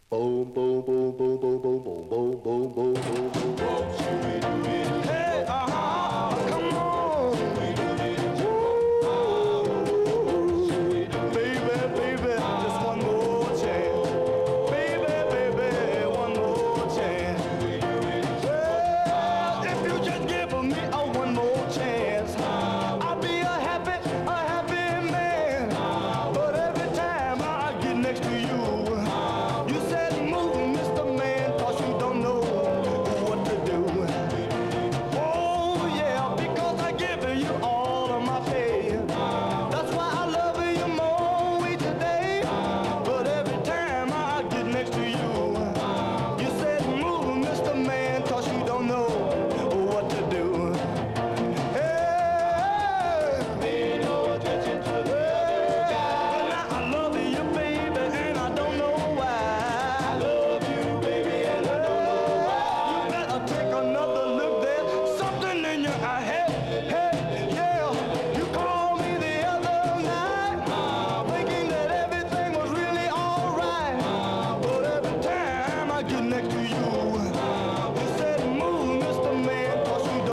Boom, boom, boom, boom, boom, boom, boom, boom, boom, boom, boom, boom, boom. Hey, come on. Baby, baby, just one more chance. Baby, baby, one more chance. Well, if you just give me a one more chance, I'll be a happy man. But every time I get next to you, you said move, Mr. Man, 'cause you don't know what to do. Oh yeah, because I give you all of my pay. That's why I love you more each day. But every time I get next to you, you said move, Mr. Man, 'cause you don't know what to do. Hey, pay no attention to the other guy. Now I love you, baby, and I don't know why. I love you, baby, and I don't know why. You better take another look. There's something in your eye. Hey, hey, yeah. You called me the other night, thinking that everything was really alright. But every time I get next to you,